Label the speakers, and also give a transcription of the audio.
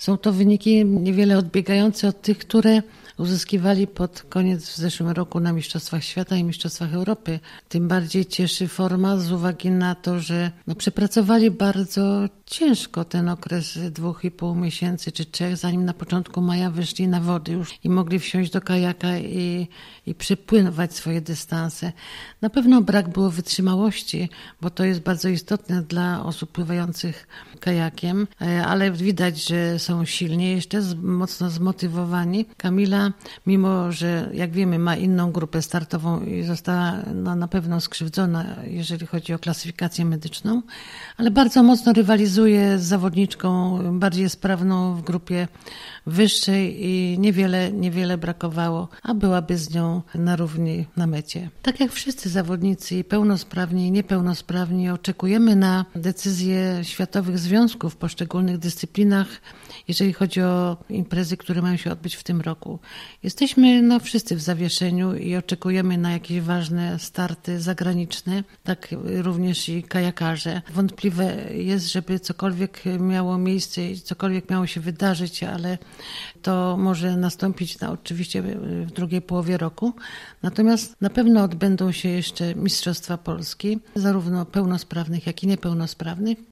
Speaker 1: Są to wyniki niewiele odbiegające od tych, które uzyskiwali pod koniec w zeszłym roku na Mistrzostwach Świata i Mistrzostwach Europy. Tym bardziej cieszy forma z uwagi na to, że przepracowali bardzo ciężko ten okres 2,5 miesięcy czy 3, zanim na początku maja wyszli na wody już i mogli wsiąść do kajaka i przepływać swoje dystanse. Na pewno brak było wytrzymałości, bo to jest bardzo istotne dla osób pływających kajakiem, ale widać, że są silni, jeszcze mocno zmotywowani. Kamila, mimo że jak wiemy ma inną grupę startową i została na pewno skrzywdzona, jeżeli chodzi o klasyfikację medyczną, ale bardzo mocno rywalizuje z zawodniczką bardziej sprawną w grupie wyższej i niewiele brakowało, a byłaby z nią na równi na mecie. Tak jak wszyscy zawodnicy, i pełnosprawni, i niepełnosprawni, oczekujemy na decyzje światowych związków w poszczególnych dyscyplinach, jeżeli chodzi o imprezy, które mają się odbyć w tym roku. Jesteśmy wszyscy w zawieszeniu i oczekujemy na jakieś ważne starty zagraniczne, tak również i kajakarze. Wątpliwe jest, żeby cokolwiek miało miejsce i cokolwiek miało się wydarzyć, ale to może nastąpić oczywiście w drugiej połowie roku. Natomiast na pewno odbędą się jeszcze Mistrzostwa Polski, zarówno pełnosprawnych, jak i niepełnosprawnych.